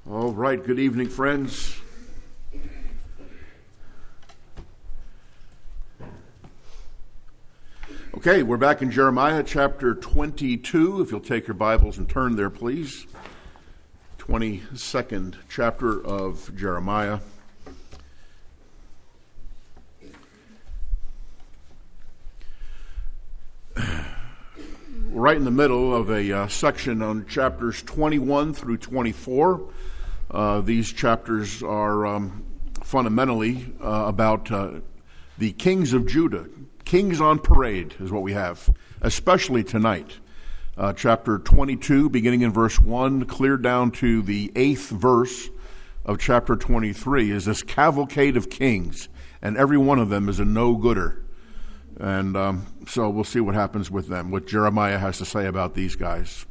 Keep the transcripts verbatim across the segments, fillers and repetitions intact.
All right, good evening, friends. Okay, we're back in Jeremiah chapter twenty-two. If you'll take your Bibles and turn there, please. twenty-second chapter of Jeremiah. We're right in the middle of a uh, section on chapters twenty-one through twenty-four. Uh, these chapters are um, fundamentally uh, about uh, the kings of Judah. Kings on parade is what we have, especially tonight. Uh, chapter twenty-two, beginning in verse one, clear down to the eighth verse of chapter twenty-three, is this cavalcade of kings, and every one of them is a no-gooder. And um, so we'll see what happens with them, what Jeremiah has to say about these guys.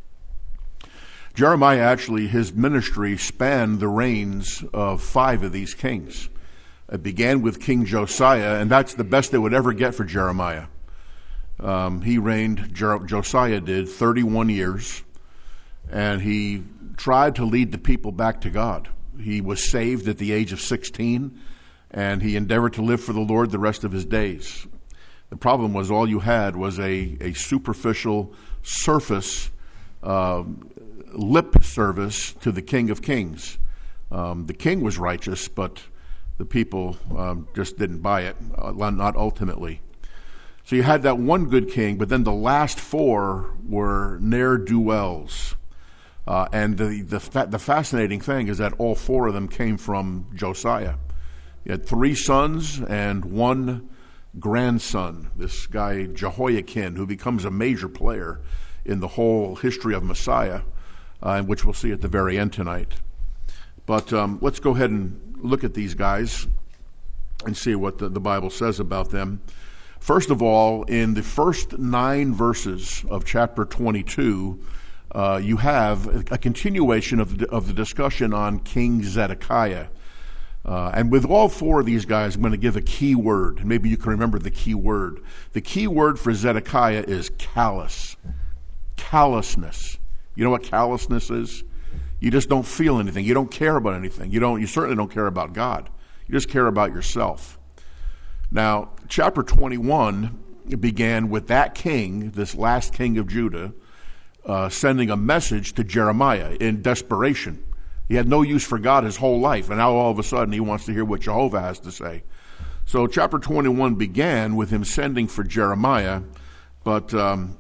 Jeremiah actually, his ministry spanned the reigns of five of these kings. It began with King Josiah, and that's the best they would ever get for Jeremiah. Um, he reigned, Josiah did, thirty-one years, and he tried to lead the people back to God. He was saved at the age of sixteen, and he endeavored to live for the Lord the rest of his days. The problem was all you had was a, a superficial, surface, uh, lip service to the King of Kings. Um, the king was righteous, but the people um, just didn't buy it, uh, not ultimately. So you had that one good king, but then the last four were ne'er-do-wells. Uh, and the, the the fascinating thing is that all four of them came from Josiah. He had three sons and one grandson, this guy Jehoiakim, who becomes a major player in the whole history of Messiah, uh, which we'll see at the very end tonight. But um, let's go ahead and look at these guys and see what the, the Bible says about them. First of all, in the first nine verses of chapter twenty-two, uh, you have a, a continuation of the, of the discussion on King Zedekiah. Uh, and with all four of these guys, I'm going to give a key word. Maybe you can remember the key word. The key word for Zedekiah is callous. Callousness. You know what callousness is? You just don't feel anything. You don't care about anything. You don't. You certainly don't care about God. You just care about yourself. Now, chapter twenty-one began with that king, this last king of Judah, uh, sending a message to Jeremiah in desperation. He had no use for God his whole life, and now all of a sudden he wants to hear what Jehovah has to say. So chapter twenty-one began with him sending for Jeremiah, but um,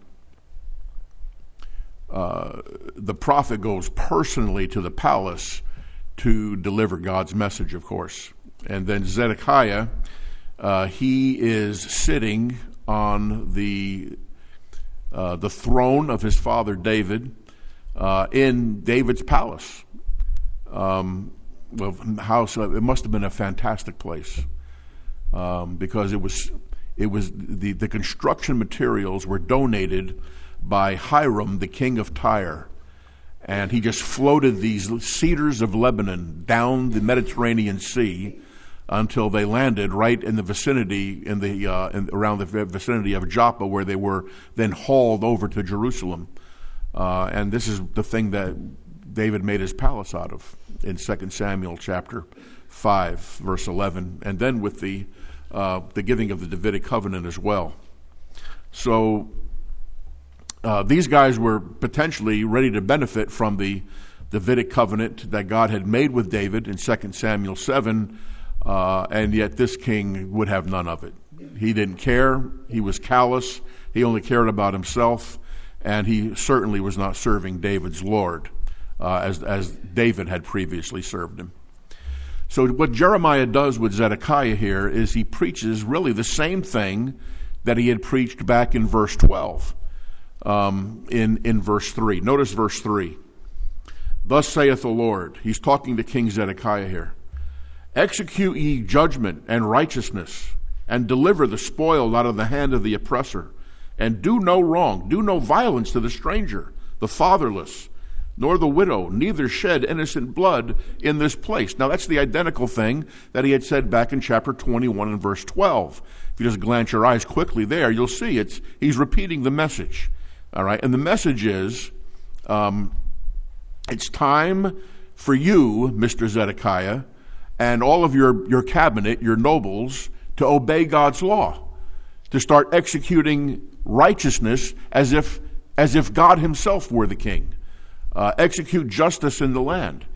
uh, the prophet goes personally to the palace to deliver God's message, of course. And then Zedekiah, uh, he is sitting on the uh, the throne of his father David uh, in David's palace. Um, well, house. It must have been a fantastic place um, because it was. It was the, the construction materials were donated by Hiram, the king of Tyre, and he just floated these cedars of Lebanon down the Mediterranean Sea until they landed right in the vicinity, in the uh, in, around the vicinity of Joppa, where they were then hauled over to Jerusalem. Uh, and this is the thing that David made his palace out of in Second Samuel chapter five, verse eleven, and then with the uh, the giving of the Davidic covenant as well. So uh, these guys were potentially ready to benefit from the Davidic covenant that God had made with David in Second Samuel seven, uh, and yet this king would have none of it. He didn't care. He was callous. He only cared about himself, and he certainly was not serving David's Lord. Uh, as, as David had previously served him. So what Jeremiah does with Zedekiah here is he preaches really the same thing that he had preached back in verse twelve, um, in, in verse three. Notice verse three. Thus saith the Lord. He's talking to King Zedekiah here. Execute ye judgment and righteousness, and deliver the spoil out of the hand of the oppressor, and do no wrong, do no violence to the stranger, the fatherless, nor the widow, neither shed innocent blood in this place. Now that's the identical thing that he had said back in chapter twenty-one and verse twelve. If you just glance your eyes quickly there, you'll see it's he's repeating the message. All right, and the message is um, it's time for you, Mister Zedekiah, and all of your, your cabinet, your nobles, to obey God's law, to start executing righteousness as if as if God himself were the king. Uh, execute justice in the land.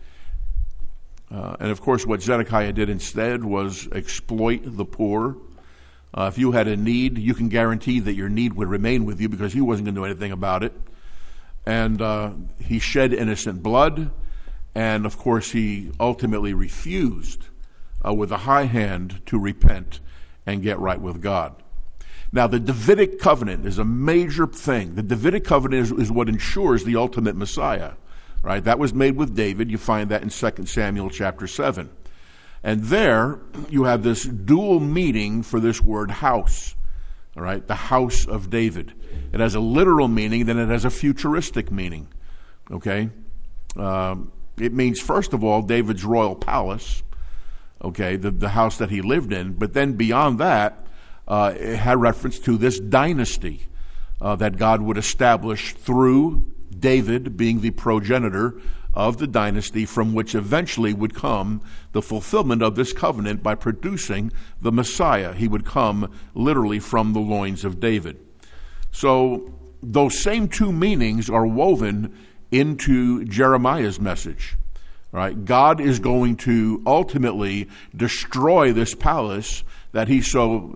Uh, and of course, what Zedekiah did instead was exploit the poor. Uh, if you had a need, you can guarantee that your need would remain with you because he wasn't going to do anything about it. And uh, he shed innocent blood. And of course, he ultimately refused uh, with a high hand to repent and get right with God. Now, the Davidic covenant is a major thing. The Davidic covenant is, is what ensures the ultimate Messiah, right? That was made with David. You find that in Second Samuel chapter seven. And there you have this dual meaning for this word house, all right? The house of David. It has a literal meaning, then it has a futuristic meaning, okay? Um, it means, first of all, David's royal palace, okay, the, the house that he lived in. But then beyond that, Uh, it had reference to this dynasty uh, that God would establish through David being the progenitor of the dynasty from which eventually would come the fulfillment of this covenant by producing the Messiah. He would come literally from the loins of David. So those same two meanings are woven into Jeremiah's message. Right? God is going to ultimately destroy this palace that he so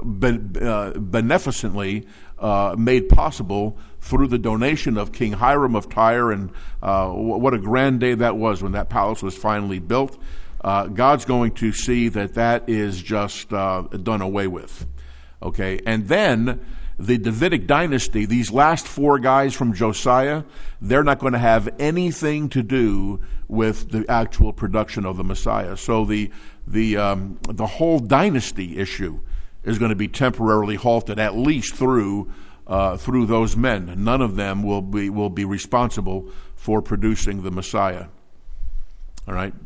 beneficently uh, made possible through the donation of King Hiram of Tyre. And uh, what a grand day that was when that palace was finally built. Uh, God's going to see that that is just uh, done away with. Okay, and then the Davidic dynasty, these last four guys from Josiah, they're not going to have anything to do with the actual production of the Messiah. So the the um, the whole dynasty issue is going to be temporarily halted, at least through uh, through those men. None of them will be will be responsible for producing the Messiah. All right,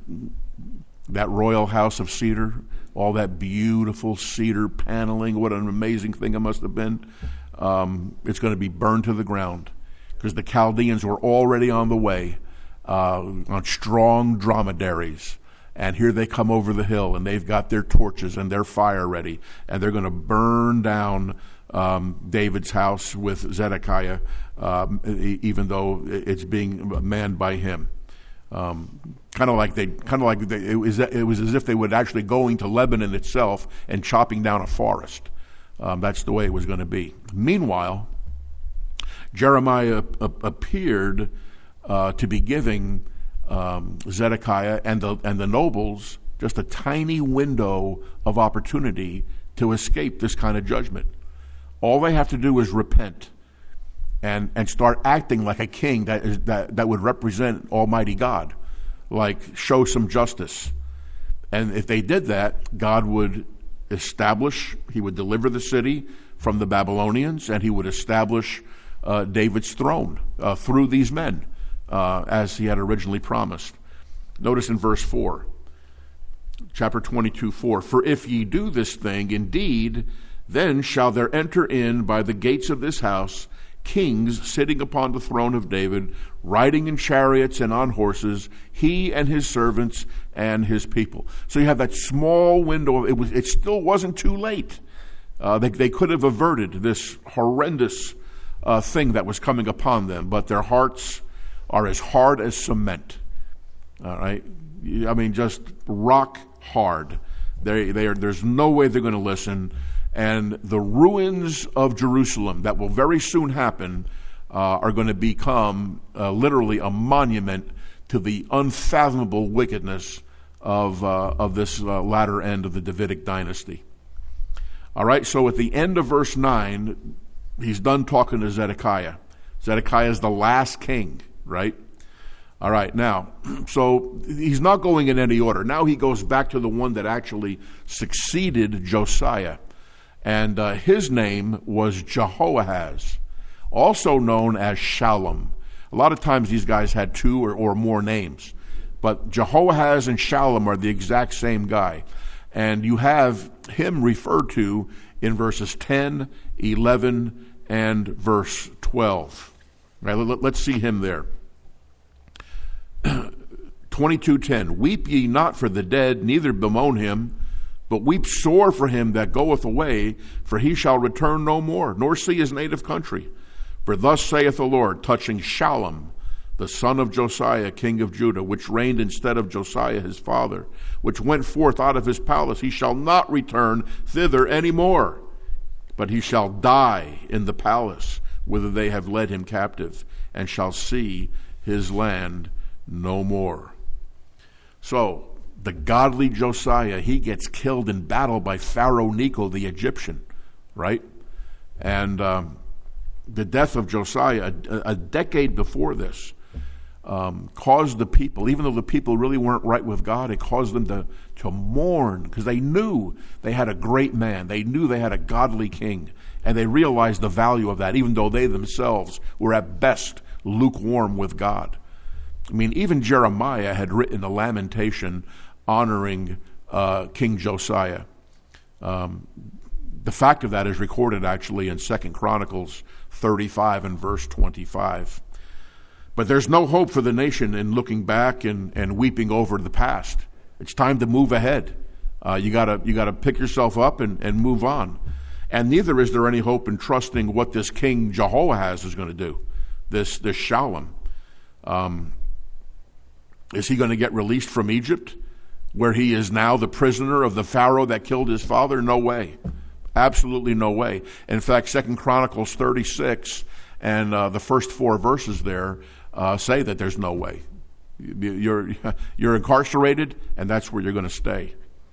that royal house of cedar, all that beautiful cedar paneling, what an amazing thing it must have been. Um, it's going to be burned to the ground because the Chaldeans were already on the way uh, on strong dromedaries. And here they come over the hill, and they've got their torches and their fire ready, and they're going to burn down um, David's house with Zedekiah, um, even though it's being manned by him. Um, kind of like they, kind of like they, it was. It was as if they were actually going to Lebanon itself and chopping down a forest. Um, that's the way it was going to be. Meanwhile, Jeremiah a- appeared uh, to be giving Um, Zedekiah and the and the nobles just a tiny window of opportunity to escape this kind of judgment. All they have to do is repent and and start acting like a king that is that, that would represent Almighty God, like show some justice. And if they did that, God would establish, he would deliver the city from the Babylonians, and he would establish uh, David's throne uh, through these men. Uh, as he had originally promised. Notice in verse four, chapter twenty-two, four, "For if ye do this thing, indeed, then shall there enter in by the gates of this house kings sitting upon the throne of David, riding in chariots and on horses, he and his servants and his people." So you have that small window. It was. It still wasn't too late. Uh, they, they could have averted this horrendous uh, thing that was coming upon them, but their hearts are as hard as cement. All right, I mean, just rock hard. They, they are. There's no way they're going to listen. And the ruins of Jerusalem that will very soon happen uh, are going to become uh, literally a monument to the unfathomable wickedness of uh, of this uh, latter end of the Davidic dynasty. All right. So at the end of verse nine, he's done talking to Zedekiah. Zedekiah is the last king. Right? All right, now, so he's not going in any order. Now he goes back to the one that actually succeeded Josiah. And uh, his name was Jehoahaz, also known as Shallum. A lot of times these guys had two or, or more names. But Jehoahaz and Shallum are the exact same guy. And you have him referred to in verses ten, eleven, and verse twelve. Right, let, let's see him there. twenty-two ten, weep ye not for the dead, neither bemoan him, but weep sore for him that goeth away, for he shall return no more, nor see his native country. For thus saith the Lord, touching Shallum, the son of Josiah, king of Judah, which reigned instead of Josiah his father, which went forth out of his palace, he shall not return thither any more, but he shall die in the palace whither they have led him captive, and shall see his land no more. So, the godly Josiah, he gets killed in battle by Pharaoh Necho the Egyptian, right? And um, the death of Josiah, a, a decade before this, um, caused the people, even though the people really weren't right with God, it caused them to, to mourn, because they knew they had a great man. They knew they had a godly king, and they realized the value of that, even though they themselves were at best lukewarm with God. I mean, even Jeremiah had written a lamentation honoring uh, King Josiah. Um, the fact of that is recorded actually in Second Chronicles thirty-five and verse twenty-five. But there's no hope for the nation in looking back and, and weeping over the past. It's time to move ahead. Uh, you gotta you gotta pick yourself up and, and move on. And neither is there any hope in trusting what this King Jehoahaz is going to do. This this Shallum. Um, is he going to get released from Egypt, where he is now the prisoner of the Pharaoh that killed his father? No way. Absolutely no way. In fact, Second Chronicles thirty-six and uh, the first four verses there uh, say that there's no way. You're, you're incarcerated, and that's where you're going to stay.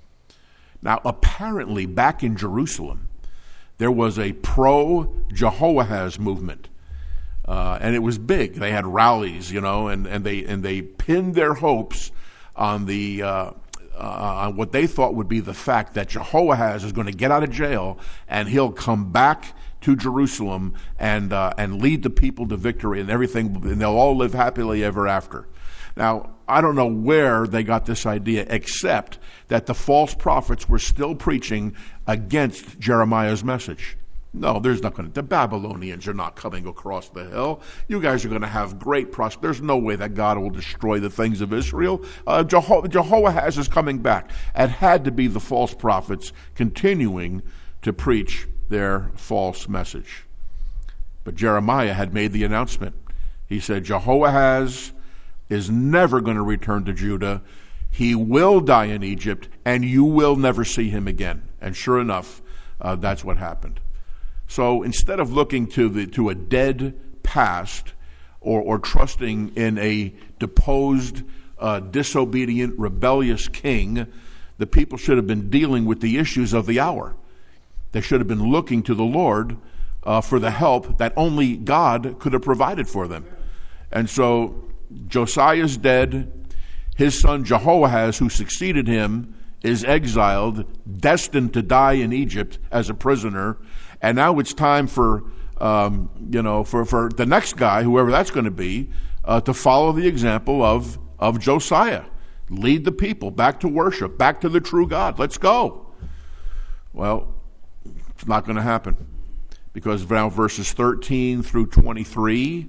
Now, apparently, back in Jerusalem, there was a pro-Jehoahaz movement. Uh, and it was big. They had rallies, you know, and, and they and they pinned their hopes on the uh, uh, on what they thought would be the fact that Jehoahaz is going to get out of jail and he'll come back to Jerusalem and uh, and lead the people to victory and everything, and they'll all live happily ever after. Now, I don't know where they got this idea, except that the false prophets were still preaching against Jeremiah's message. No, there's not going to, the Babylonians are not coming across the hill. You guys are going to have great prosperity. There's no way that God will destroy the things of Israel. Uh, Jeho- Jehoahaz is coming back. It had to be the false prophets continuing to preach their false message. But Jeremiah had made the announcement. He said, Jehoahaz is never going to return to Judah. He will die in Egypt, and you will never see him again. And sure enough, uh, that's what happened. So instead of looking to the to a dead past or, or trusting in a deposed, uh, disobedient, rebellious king, the people should have been dealing with the issues of the hour. They should have been looking to the Lord uh, for the help that only God could have provided for them. And so Josiah's dead. His son Jehoahaz, who succeeded him, is exiled, destined to die in Egypt as a prisoner. And now it's time for, um, you know, for, for the next guy, whoever that's going to be, uh, to follow the example of, of Josiah. Lead the people back to worship, back to the true God. Let's go. Well, it's not going to happen, because now verses thirteen through twenty-three,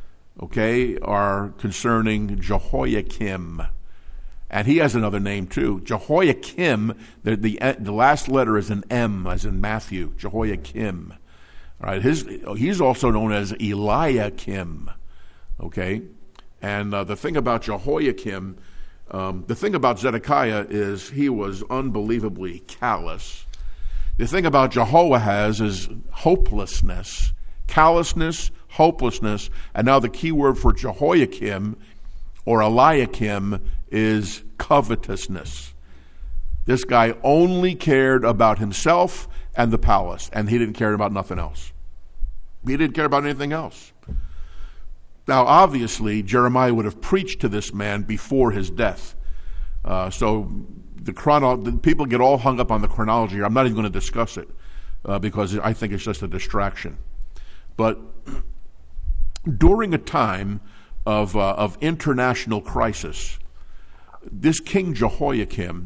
okay, are concerning Jehoiakim. And he has another name too. Jehoiakim, the, the the last letter is an M, as in Matthew. Jehoiakim. All right, his he's also known as Eliakim. Okay, and uh, the thing about Jehoiakim, um, the thing about Zedekiah is he was unbelievably callous. The thing about Jehoahaz is hopelessness, callousness, hopelessness, and now the key word for Jehoiakim or Eliakim is covetousness. This guy only cared about himself and the palace, and he didn't care about nothing else. He didn't care about anything else. Now, obviously, Jeremiah would have preached to this man before his death. Uh, so the chrono, the people get all hung up on the chronology here. I'm not even going to discuss it uh, because I think it's just a distraction. But during a time of uh, of international crisis, this King Jehoiakim,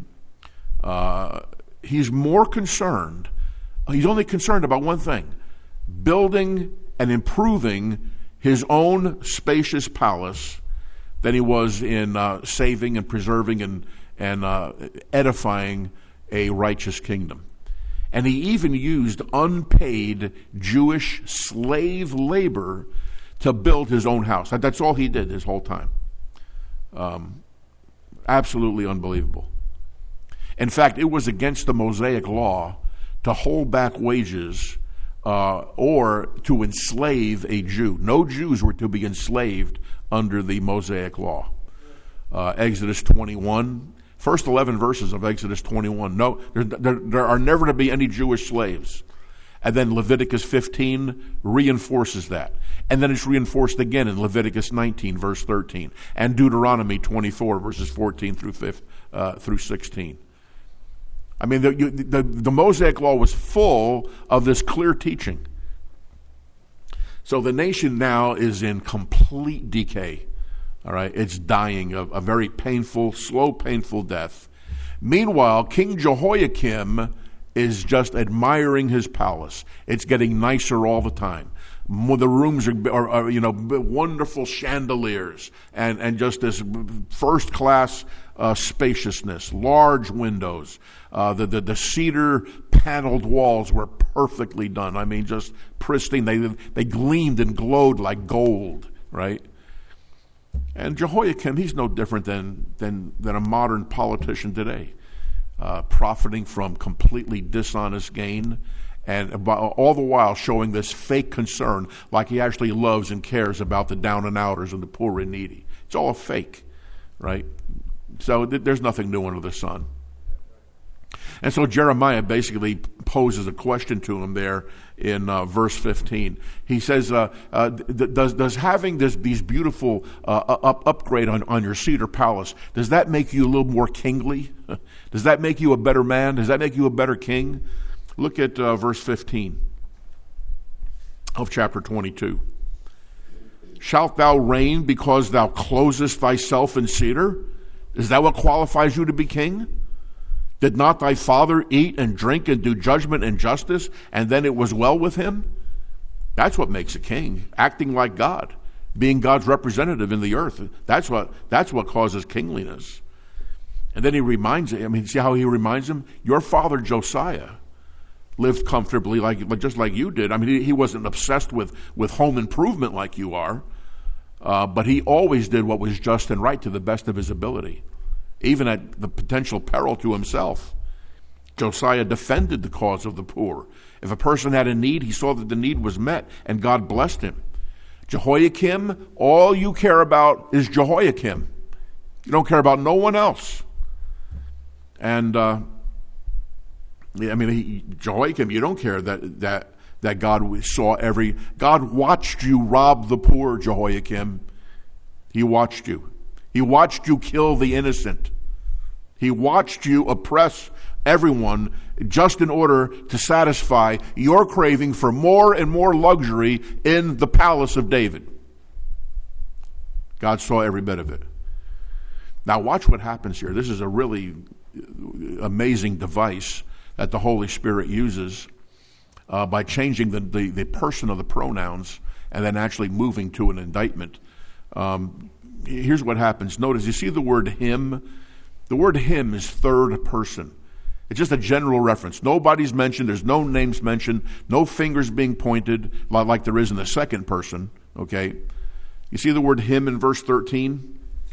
uh, he's more concerned, he's only concerned about one thing: building and improving his own spacious palace than he was in uh, saving and preserving and, and uh, edifying a righteous kingdom. And he even used unpaid Jewish slave labor to build his own house. That's all he did his whole time. Um, absolutely unbelievable. In fact, it was against the Mosaic law to hold back wages uh, or to enslave a Jew. No Jews were to be enslaved under the Mosaic law. Uh, Exodus twenty-one, first eleven verses of Exodus twenty-one. No, there, there, there are never to be any Jewish slaves. And then Leviticus fifteen reinforces that. And then it's reinforced again in Leviticus nineteen, verse thirteen, and Deuteronomy twenty-four, verses fourteen through fifteen, uh, through sixteen. I mean, the, the, the Mosaic law was full of this clear teaching. So the nation now is in complete decay. All right, it's dying a, a very painful, slow, painful death. Meanwhile, King Jehoiakim is just admiring his palace. It's getting nicer all the time. The rooms are, are, are you know, wonderful chandeliers and, and just this first-class uh, spaciousness, large windows. Uh, the, the the cedar paneled walls were perfectly done. I mean, just pristine. They they gleamed and glowed like gold, right? And Jehoiakim, he's no different than than than a modern politician today, uh, profiting from completely dishonest gain. And all the while showing this fake concern like he actually loves and cares about the down and outers and the poor and needy. It's all a fake, right? So th- there's nothing new under the sun. And so Jeremiah basically poses a question to him there in uh, verse fifteen. He says, uh, uh, th- does, does having this, these beautiful uh, up, upgrade on, on your cedar palace, does that make you a little more kingly? Does that make you a better man? Does that make you a better king? Look at uh, verse fifteen of chapter twenty-two. Shalt thou reign because thou closest thyself in cedar? Is that what qualifies you to be king? Did not thy father eat and drink and do judgment and justice, and then it was well with him? That's what makes a king, acting like God, being God's representative in the earth. That's what that's what causes kingliness. And then he reminds him, I mean, see how he reminds him? Your father Josiah lived comfortably, like just like you did. I mean, he, he wasn't obsessed with, with home improvement like you are, uh, but he always did what was just and right to the best of his ability, even at the potential peril to himself. Josiah defended the cause of the poor. If a person had a need, he saw that the need was met, and God blessed him. Jehoiakim, all you care about is Jehoiakim. You don't care about no one else. And uh, I mean, he, Jehoiakim, you don't care that that that God saw every. God watched you rob the poor, Jehoiakim. He watched you. He watched you kill the innocent. He watched you oppress everyone just in order to satisfy your craving for more and more luxury in the palace of David. God saw every bit of it. Now watch what happens here. This is a really amazing device that the Holy Spirit uses uh, by changing the, the, the person of the pronouns and then actually moving to an indictment. Um, here's what happens. Notice, you see the word him? The word him is third person. It's just a general reference. Nobody's mentioned. There's no names mentioned. No fingers being pointed like there is in the second person. Okay? You see the word him in verse thirteen?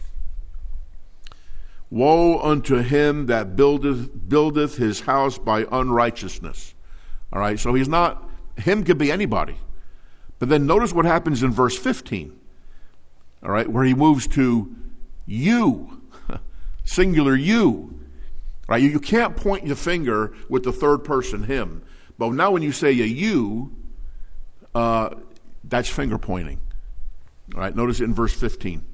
Woe unto him that buildeth buildeth his house by unrighteousness. All right, so he's not, him could be anybody. But then notice what happens in verse fifteen. All right, where he moves to you, singular you. Right, you, you can't point your finger with the third person him. But now when you say a you, uh, that's finger pointing. All right, notice it in verse fifteen.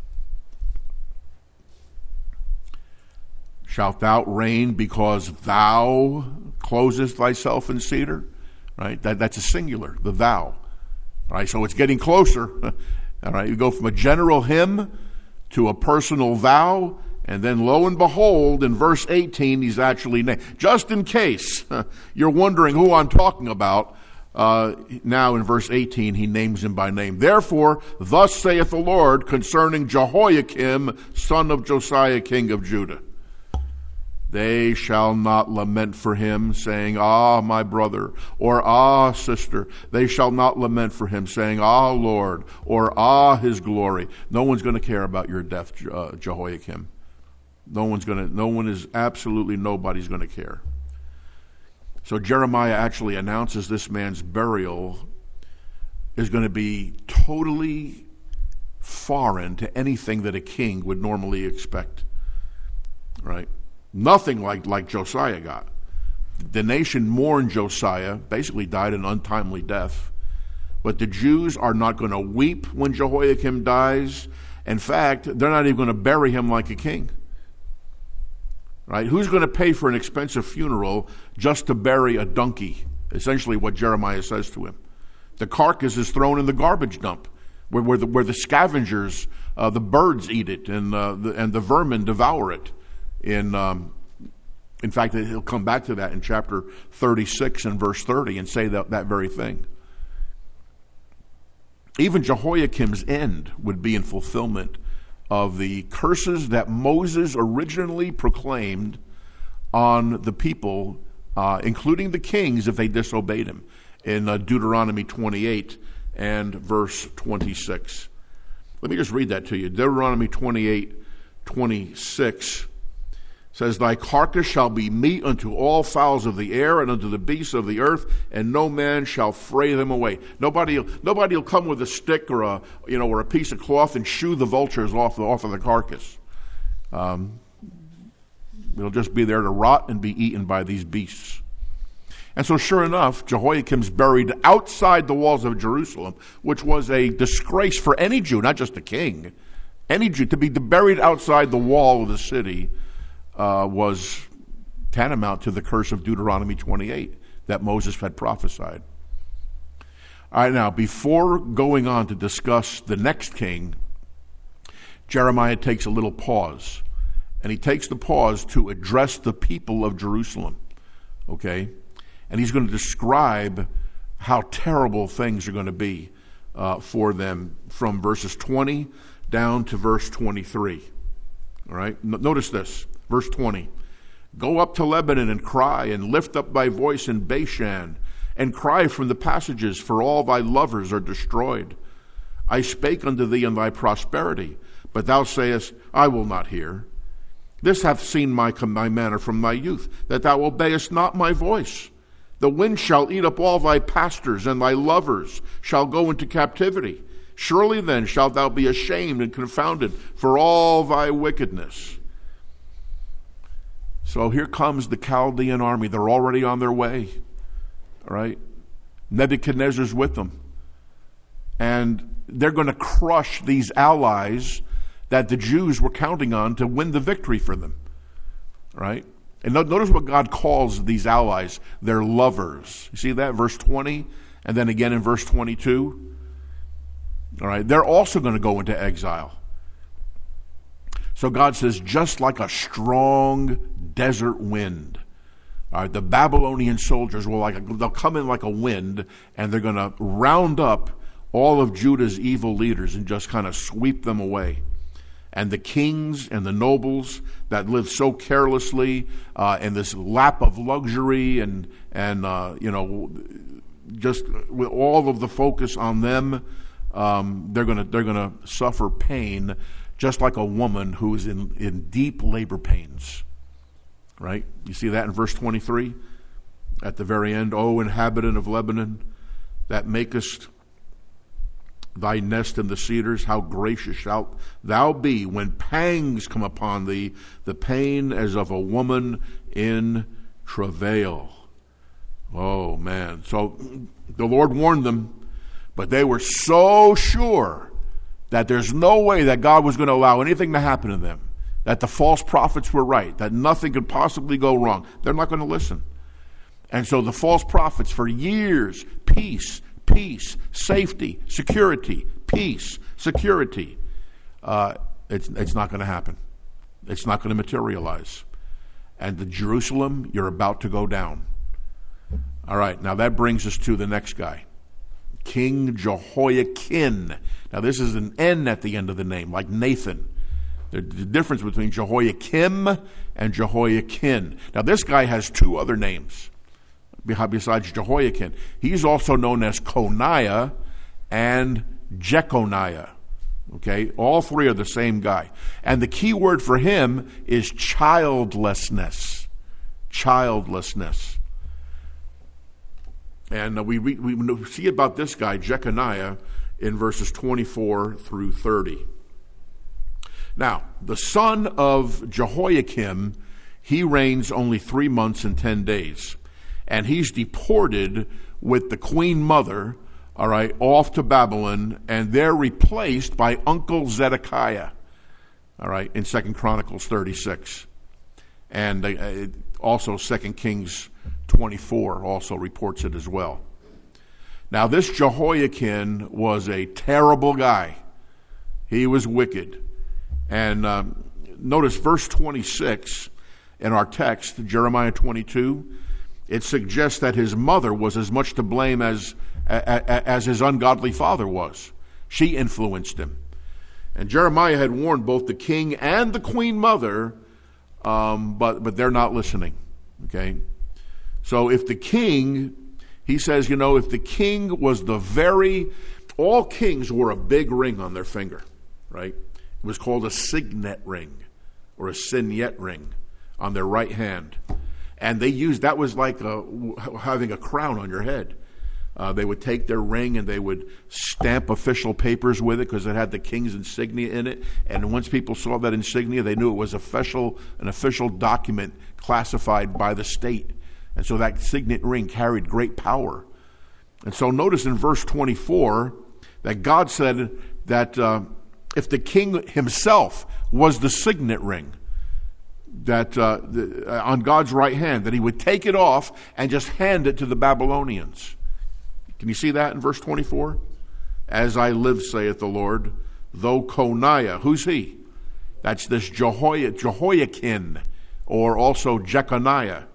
Shalt thou reign because thou closest thyself in cedar? Right? That, that's a singular, the thou. All right, so it's getting closer. All right, you go from a general him to a personal thou, and then lo and behold, in verse eighteen, he's actually named. Just in case you're wondering who I'm talking about, Uh, now in verse eighteen, he names him by name. Therefore, thus saith the Lord concerning Jehoiakim, son of Josiah, king of Judah. They shall not lament for him, saying, Ah, my brother, or Ah, sister. They shall not lament for him, saying, Ah, Lord, or Ah, his glory. No one's going to care about your death, uh, Jehoiakim. No one's going to, no one is, absolutely nobody's going to care. So Jeremiah actually announces this man's burial is going to be totally foreign to anything that a king would normally expect. Right? Nothing like, like Josiah got. The nation mourned Josiah, basically died an untimely death. But the Jews are not going to weep when Jehoiakim dies. In fact, they're not even going to bury him like a king. Right? Who's going to pay for an expensive funeral just to bury a donkey? Essentially what Jeremiah says to him. The carcass is thrown in the garbage dump where, where, the, where the scavengers, uh, the birds eat it and, uh, the, and the vermin devour it. In um, in fact, he'll come back to that in chapter thirty-six and verse thirty and say that, that very thing. Even Jehoiakim's end would be in fulfillment of the curses that Moses originally proclaimed on the people, uh, including the kings if they disobeyed him, in uh, Deuteronomy twenty-eight and verse twenty-six. Let me just read that to you. Deuteronomy twenty-eight, twenty-six says, Thy carcass shall be meat unto all fowls of the air and unto the beasts of the earth, and no man shall fray them away. Nobody, nobody will come with a stick or a, you know, or a piece of cloth and shoo the vultures off the, off of the carcass. Um, it'll just be there to rot and be eaten by these beasts. And so sure enough, Jehoiakim's buried outside the walls of Jerusalem, which was a disgrace for any Jew, not just a king. Any Jew, to be buried outside the wall of the city Uh, was tantamount to the curse of Deuteronomy twenty-eight that Moses had prophesied. All right, now, before going on to discuss the next king, Jeremiah takes a little pause. And he takes the pause to address the people of Jerusalem. Okay? And he's going to describe how terrible things are going to be uh, for them from verses twenty down to verse twenty-three. All right? N- notice this. Verse twenty, Go up to Lebanon and cry, and lift up thy voice in Bashan, and cry from the passages, for all thy lovers are destroyed. I spake unto thee in thy prosperity, but thou sayest, I will not hear. This hath seen my, my manner from thy youth, that thou obeyest not my voice. The wind shall eat up all thy pastors, and thy lovers shall go into captivity. Surely then shalt thou be ashamed and confounded for all thy wickedness. So here comes the Chaldean army. They're already on their way. All right? Nebuchadnezzar's with them. And they're going to crush these allies that the Jews were counting on to win the victory for them. All right? And notice what God calls these allies. They're lovers. You see that? Verse twenty, and then again in verse twenty-two. All right? They're also going to go into exile. So God says, just like a strong desert wind, all right, the Babylonian soldiers will like a, they'll come in like a wind, and they're going to round up all of Judah's evil leaders and just kind of sweep them away. And the kings and the nobles that live so carelessly uh, in this lap of luxury and and uh, you know, just with all of the focus on them, um, they're gonna they're gonna suffer pain. Just like a woman who is in, in deep labor pains. Right? You see that in verse twenty-three? At the very end, O inhabitant of Lebanon, that makest thy nest in the cedars, how gracious shalt thou be when pangs come upon thee, the pain as of a woman in travail. Oh, man. So the Lord warned them, but they were so sure that there's no way that God was going to allow anything to happen to them, that the false prophets were right, that nothing could possibly go wrong. They're not going to listen. And so the false prophets for years, peace, peace, safety, security, peace, security. Uh, it's, it's not going to happen. It's not going to materialize. And the Jerusalem, you're about to go down. All right, now that brings us to the next guy, King Jehoiakim. Now this is an N at the end of the name, like Nathan. The, the difference between Jehoiakim and Jehoiakim. Now this guy has two other names besides Jehoiakim. He's also known as Coniah and Jeconiah. Okay, all three are the same guy. And the key word for him is childlessness. Childlessness. And we, we, we see about this guy, Jeconiah, in verses twenty-four through thirty. Now, the son of Jehoiakim, he reigns only three months and ten days. And he's deported with the queen mother, all right, off to Babylon, and they're replaced by Uncle Zedekiah, all right, in Second Chronicles thirty-six. And uh, also Second Kings twenty-four also reports it as well. Now, this Jehoiakim was a terrible guy. He was wicked. And um, notice verse twenty-six in our text, Jeremiah twenty-two, it suggests that his mother was as much to blame as, as his ungodly father was. She influenced him. And Jeremiah had warned both the king and the queen mother, um, but, but they're not listening. Okay? So if the king, he says, you know, if the king was the very, all kings wore a big ring on their finger, right? It was called a signet ring or a signet ring on their right hand. And they used, that was like a, having a crown on your head. Uh, they would take their ring and they would stamp official papers with it because it had the king's insignia in it. And once people saw that insignia, they knew it was official, an official document classified by the state. And so that signet ring carried great power. And so notice in verse twenty-four that God said that uh, if the king himself was the signet ring, that uh, the, uh, on God's right hand, that he would take it off and just hand it to the Babylonians. Can you see that in verse twenty-four? As I live, saith the Lord, though Coniah, who's he? That's this Jehoiakim, Jehoiakim, or also Jeconiah,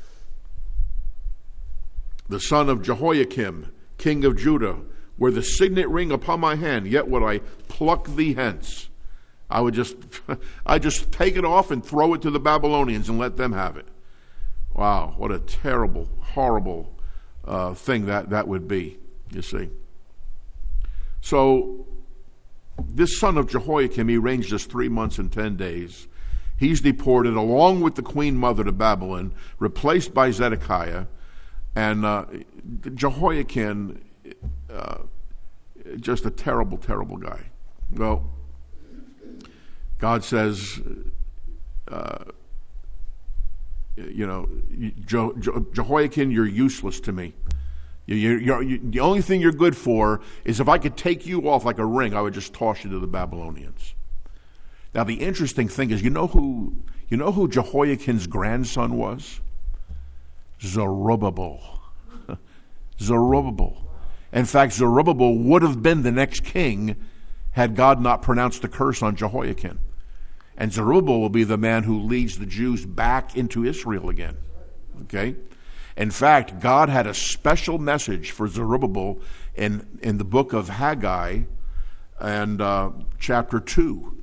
the son of Jehoiakim, king of Judah, were the signet ring upon my hand, yet would I pluck thee hence. I would just, I just take it off and throw it to the Babylonians and let them have it. Wow, what a terrible, horrible uh, thing that, that would be, you see. So, this son of Jehoiakim, he reigned just three months and ten days. He's deported along with the queen mother to Babylon, replaced by Zedekiah. And uh, Jehoiakim, uh, just a terrible, terrible guy. Well, God says, uh, you know, Je- Je- Jehoiakim, you're useless to me. You, you, you're, you, the only thing you're good for is if I could take you off like a ring, I would just toss you to the Babylonians. Now, the interesting thing is, you know who, you know who Jehoiakim's grandson was? Zerubbabel. Zerubbabel. In fact, Zerubbabel would have been the next king had God not pronounced the curse on Jehoiakim. And Zerubbabel will be the man who leads the Jews back into Israel again. Okay? In fact, God had a special message for Zerubbabel in, in the book of Haggai and uh, chapter two.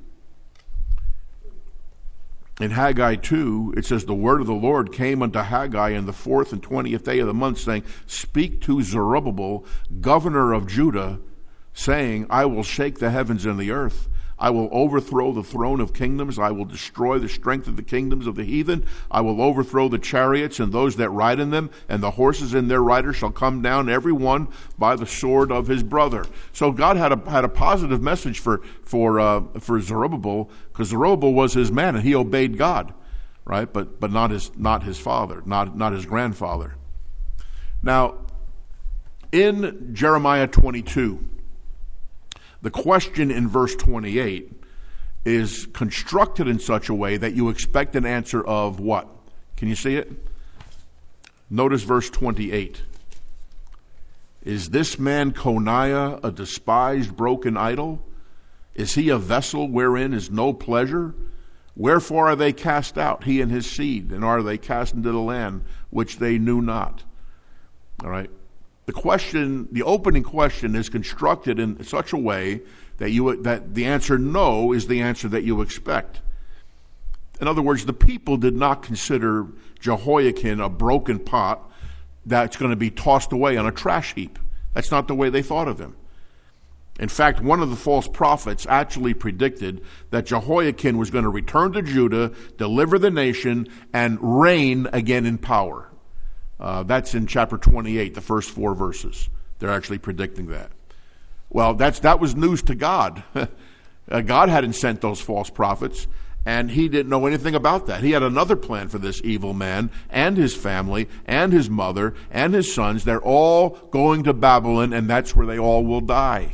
In Haggai two, it says, the word of the Lord came unto Haggai in the fourth and twentieth day of the month, saying, speak to Zerubbabel, governor of Judah, saying, I will shake the heavens and the earth. I will overthrow the throne of kingdoms. I will destroy the strength of the kingdoms of the heathen. I will overthrow the chariots and those that ride in them, and the horses and their riders shall come down, every one by the sword of his brother. So God had a had a positive message for for uh, for Zerubbabel, because Zerubbabel was his man and he obeyed God, right? But but not his not his father, not not his grandfather. Now, in Jeremiah twenty-two. The question in verse twenty-eight is constructed in such a way that you expect an answer of what? Can you see it? Notice verse twenty-eight. Is this man Coniah a despised, broken idol? Is he a vessel wherein is no pleasure? Wherefore are they cast out, he and his seed, and are they cast into the land which they knew not? All right. The question, the opening question is constructed in such a way that you that the answer no is the answer that you expect. In other words, the people did not consider Jehoiakim a broken pot that's going to be tossed away on a trash heap. That's not the way they thought of him. In fact, one of the false prophets actually predicted that Jehoiakim was going to return to Judah, deliver the nation, and reign again in power. Uh, that's in chapter twenty-eight, the first four verses. They're actually predicting that. Well, that's that was news to God. uh, God hadn't sent those false prophets, and he didn't know anything about that. He had another plan for this evil man and his family and his mother and his sons. They're all going to Babylon, and that's where they all will die.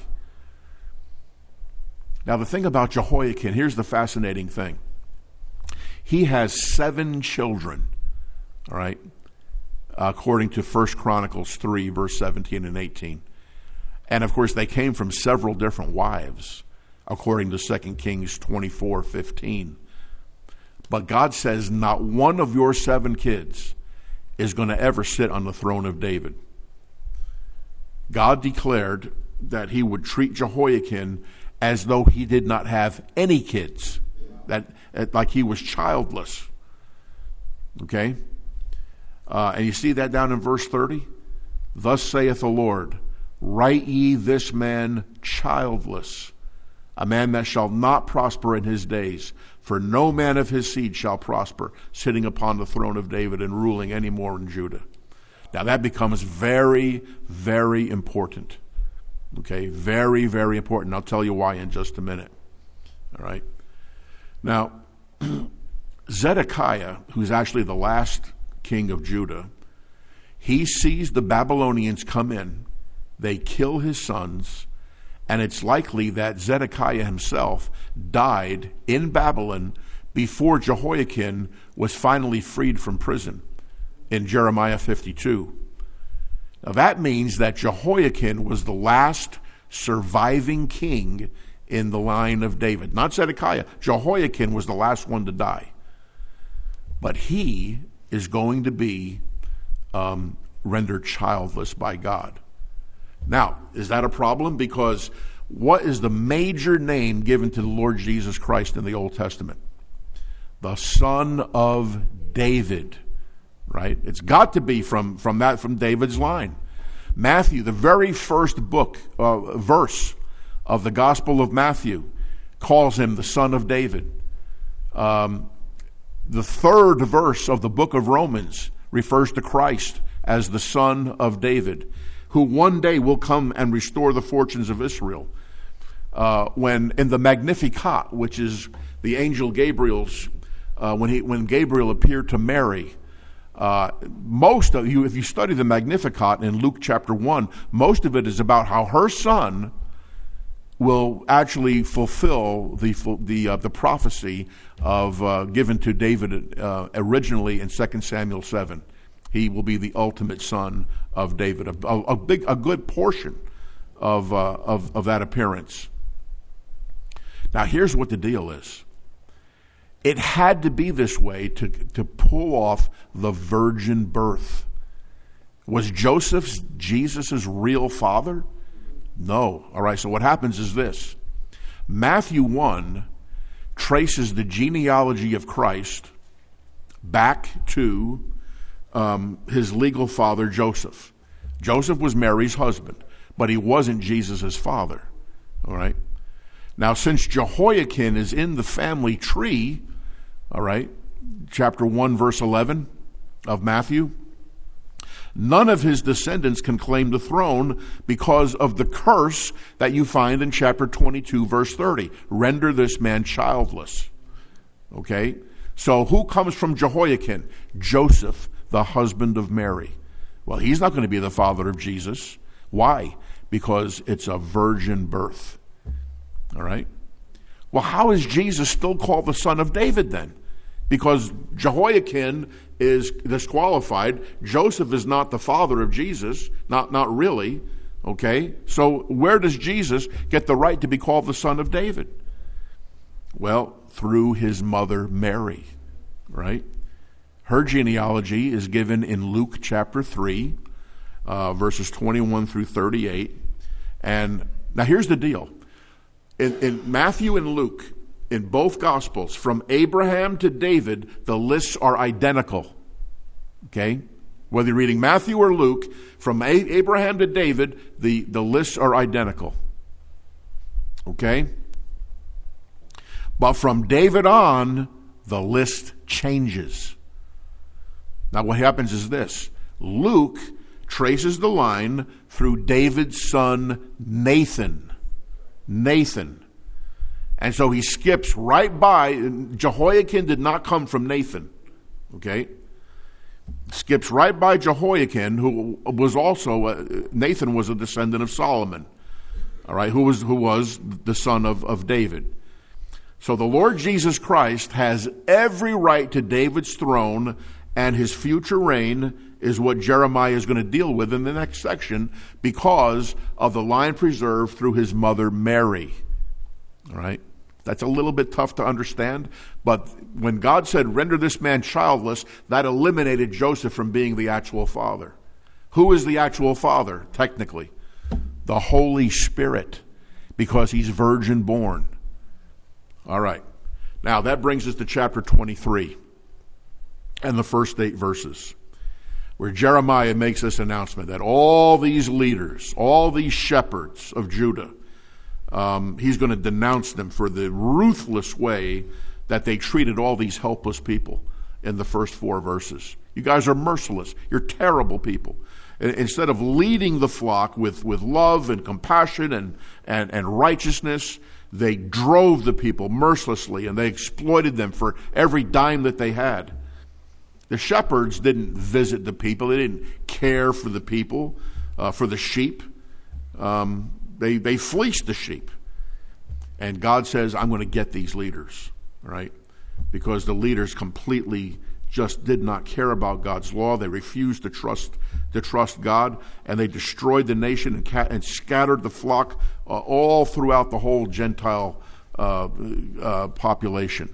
Now, the thing about Jehoiakim, here's the fascinating thing. He has seven children, all right, according to First Chronicles three, verse seventeen and eighteen. And, of course, they came from several different wives, according to Second Kings twenty-four fifteen. But God says not one of your seven kids is going to ever sit on the throne of David. God declared that he would treat Jehoiakim as though he did not have any kids, that like he was childless. Okay? Uh, and you see that down in verse thirty? Thus saith the Lord, write ye this man childless, a man that shall not prosper in his days, for no man of his seed shall prosper, sitting upon the throne of David and ruling any more in Judah. Now that becomes very, very important. Okay, very, very important. I'll tell you why in just a minute. All right. Now, Zedekiah, who's actually the last king of Judah, he sees the Babylonians come in, they kill his sons, and it's likely that Zedekiah himself died in Babylon before Jehoiakim was finally freed from prison in Jeremiah fifty-two. Now that means that Jehoiakim was the last surviving king in the line of David. Not Zedekiah. Jehoiakim was the last one to die. But he is going to be um, rendered childless by God. Now, is that a problem? Because what is the major name given to the Lord Jesus Christ in the Old Testament? The Son of David. Right? It's got to be from, from that from David's line. Matthew, the very first book, uh, verse of the Gospel of Matthew, calls him the Son of David. Um, the third verse of the book of Romans refers to Christ as the Son of David, who one day will come and restore the fortunes of Israel. Uh, when in the Magnificat, which is the angel Gabriel's, uh, when he when Gabriel appeared to Mary. Uh, most of you, if you study the Magnificat in Luke chapter one, most of it is about how her son will actually fulfill the the uh, the prophecy of uh, given to David uh, originally in Second Samuel seven. He will be the ultimate son of David, a, a big, a good portion of uh, of of that appearance. Now, here's what the deal is. It had to be this way to, to pull off the virgin birth. Was Joseph Jesus' real father? No. All right, so what happens is this. Matthew one traces the genealogy of Christ back to um, his legal father, Joseph. Joseph was Mary's husband, but he wasn't Jesus' father. All right. Now, since Jehoiakim is in the family tree, all right, chapter one, verse eleven of Matthew, none of his descendants can claim the throne because of the curse that you find in chapter twenty-two, verse thirty. Render this man childless. Okay? So who comes from Jehoiakim? Joseph, the husband of Mary. Well, he's not going to be the father of Jesus. Why? Because it's a virgin birth. All right? Well, how is Jesus still called the Son of David then? Because Jehoiakim is disqualified. Joseph is not the father of Jesus. Not, not really. Okay? So where does Jesus get the right to be called the Son of David? Well, through his mother Mary. Right? Her genealogy is given in Luke chapter three. uh, verses twenty-one through thirty-eight. And now here's the deal. In, in Matthew and Luke, in both Gospels, from Abraham to David, the lists are identical. Okay? Whether you're reading Matthew or Luke, from A- Abraham to David, the, the lists are identical. Okay? But from David on, the list changes. Now what happens is this. Luke traces the line through David's son Nathan. Nathan. And so he skips right by. Jehoiakim did not come from Nathan. Okay? Skips right by Jehoiakim, who was also, uh, Nathan was a descendant of Solomon. All right? Who was, who was the son of, of David. So the Lord Jesus Christ has every right to David's throne, and his future reign is what Jeremiah is going to deal with in the next section because of the line preserved through his mother Mary. All right? That's a little bit tough to understand, but when God said, render this man childless, that eliminated Joseph from being the actual father. Who is the actual father, technically? The Holy Spirit, because he's virgin born. All right. Now, that brings us to chapter twenty-three and the first eight verses, where Jeremiah makes this announcement that all these leaders, all these shepherds of Judah, um, he's going to denounce them for the ruthless way that they treated all these helpless people in the first four verses. You guys are merciless. You're terrible people. Instead of leading the flock with, with love and compassion and, and, and righteousness, they drove the people mercilessly and they exploited them for every dime that they had. The shepherds didn't visit the people. They didn't care for the people, uh, for the sheep. Um, they, they fleeced the sheep. And God says, I'm going to get these leaders, right? Because the leaders completely just did not care about God's law. They refused to trust to trust God, and they destroyed the nation and, ca- and scattered the flock uh, all throughout the whole Gentile uh, uh, population.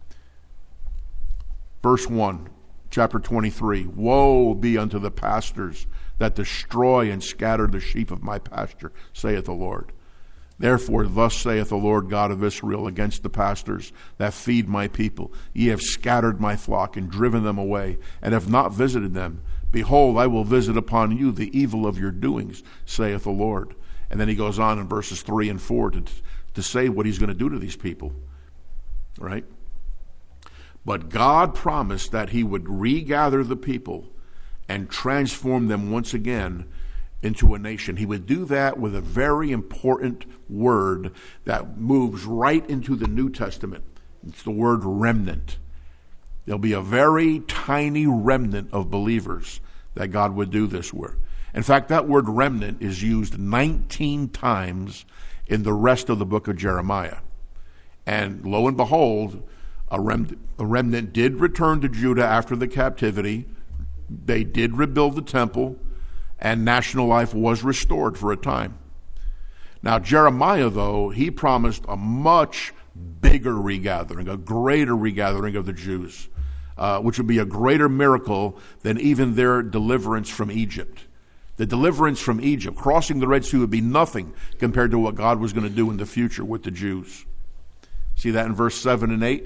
Verse one, chapter twenty-three, woe be unto the pastors that destroy and scatter the sheep of my pasture, saith the Lord. Therefore, thus saith the Lord God of Israel against the pastors that feed my people. Ye have scattered my flock and driven them away, and have not visited them. Behold, I will visit upon you the evil of your doings, saith the Lord. And then he goes on in verses three and four to, to say what he's going to do to these people. Right? But God promised that he would regather the people and transform them once again into a nation. He would do that with a very important word that moves right into the New Testament. It's the word remnant. There'll be a very tiny remnant of believers that God would do this with. In fact, that word remnant is used nineteen times in the rest of the book of Jeremiah. And lo and behold, a remnant, a remnant did return to Judah after the captivity. They did rebuild the temple, and national life was restored for a time. Now, Jeremiah, though, he promised a much bigger regathering, a greater regathering of the Jews, uh, which would be a greater miracle than even their deliverance from Egypt. The deliverance from Egypt, crossing the Red Sea, would be nothing compared to what God was going to do in the future with the Jews. See that in verse seven and eight?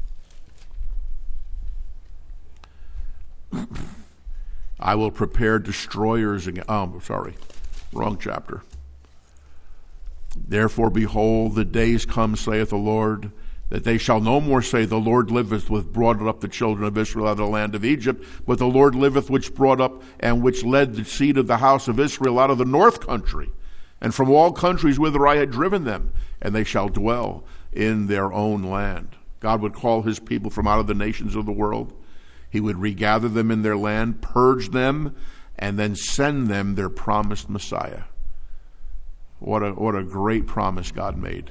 I will prepare destroyers again. Oh, sorry. Wrong chapter. Therefore, behold, the days come, saith the Lord, that they shall no more say, the Lord liveth, which brought up the children of Israel out of the land of Egypt, but the Lord liveth, which brought up and which led the seed of the house of Israel out of the north country, and from all countries whither I had driven them, and they shall dwell in their own land. God would call his people from out of the nations of the world. He would regather them in their land, purge them, and then send them their promised Messiah. What a, what a great promise God made.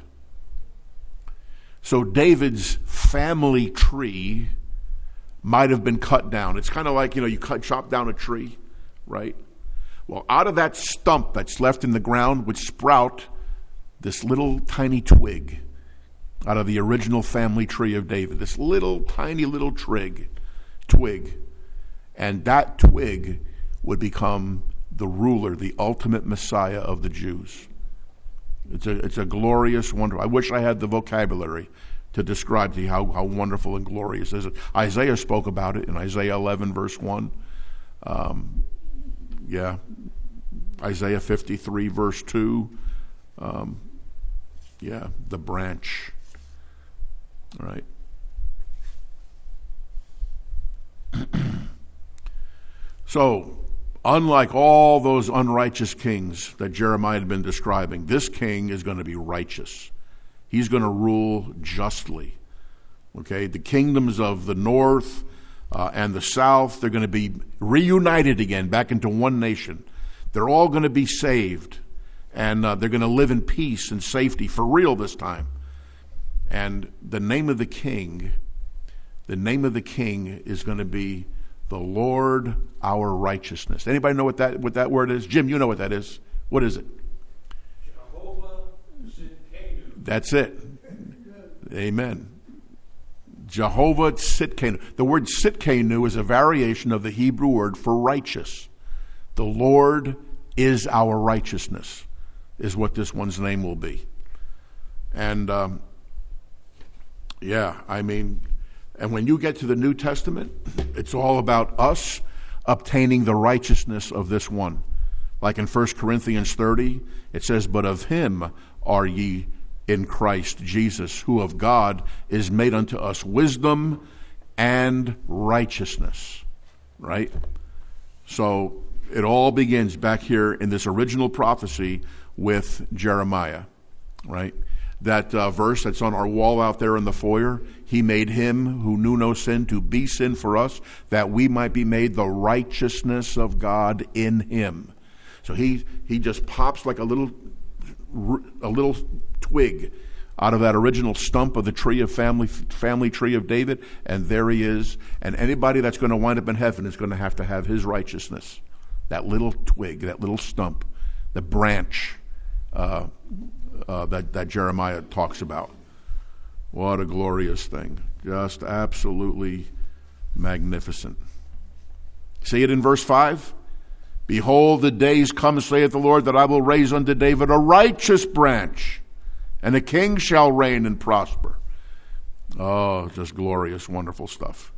So David's family tree might have been cut down. It's kind of like, you know, you cut, chop down a tree, right? Well, out of that stump that's left in the ground would sprout this little tiny twig out of the original family tree of David. This little tiny little twig. twig. And that twig would become the ruler, the ultimate Messiah of the Jews. It's a, it's a glorious, wonderful. I wish I had the vocabulary to describe to you how, how wonderful and glorious it is. Isaiah spoke about it in Isaiah eleven, verse one. Um, yeah. Isaiah fifty-three, verse two. Um, yeah, the branch. All right. So, unlike all those unrighteous kings that Jeremiah had been describing, this king is going to be righteous. He's going to rule justly. Okay, the kingdoms of the north uh, and the south, they're going to be reunited again back into one nation. They're all going to be saved, and uh, they're going to live in peace and safety for real this time. And the name of the king, the name of the king is going to be the Lord our righteousness. Anybody know what that what that word is? Jim, you know what that is. What is it? Jehovah Tsidkenu. That's it. Amen. Jehovah Tsidkenu. The word Tsidkenu is a variation of the Hebrew word for righteous. The Lord is our righteousness, is what this one's name will be. And um, yeah, I mean, and when you get to the New Testament, it's all about us obtaining the righteousness of this one. Like in First Corinthians thirty, it says, "But of him are ye in Christ Jesus, who of God is made unto us wisdom and righteousness." Right? So it all begins back here in this original prophecy with Jeremiah. Right? That uh, verse that's on our wall out there in the foyer, he made him who knew no sin to be sin for us, that we might be made the righteousness of God in him. So he he just pops like a little a little twig out of that original stump of the tree of family family tree of David, and there he is. And anybody that's going to wind up in heaven is going to have to have his righteousness. That little twig, that little stump, the branch uh, uh, that that Jeremiah talks about. What a glorious thing. Just absolutely magnificent. See it in verse five? "Behold, the days come, saith the Lord, that I will raise unto David a righteous branch, and the king shall reign and prosper." Oh, just glorious, wonderful stuff.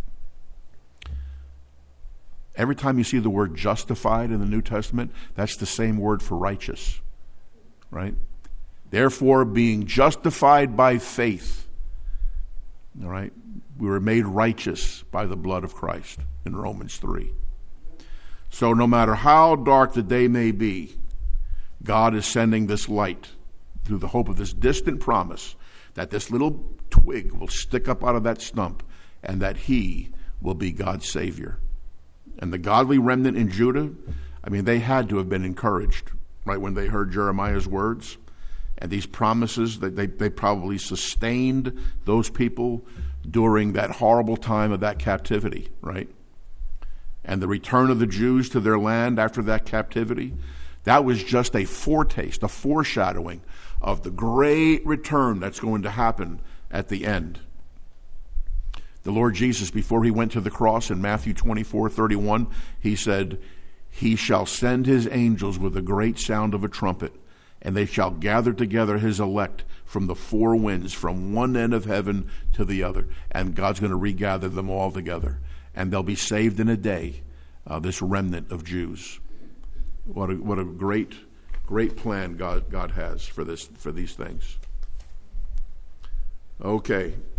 Every time you see the word justified in the New Testament, that's the same word for righteous. Right? Therefore, being justified by faith, all right, we were made righteous by the blood of Christ in Romans three. So no matter how dark the day may be, God is sending this light through the hope of this distant promise that this little twig will stick up out of that stump and that he will be God's Savior. And the godly remnant in Judah, I mean, they had to have been encouraged, right, when they heard Jeremiah's words. And these promises, that they, they probably sustained those people during that horrible time of that captivity, right? And the return of the Jews to their land after that captivity, that was just a foretaste, a foreshadowing of the great return that's going to happen at the end. The Lord Jesus, before he went to the cross in Matthew twenty-four thirty-one, he said, "He shall send his angels with a great sound of a trumpet, and they shall gather together his elect from the four winds, from one end of heaven to the other." And God's going to regather them all together. And they'll be saved in a day, uh, this remnant of Jews. What a, what a great, great plan God, God has for this, for these things. Okay.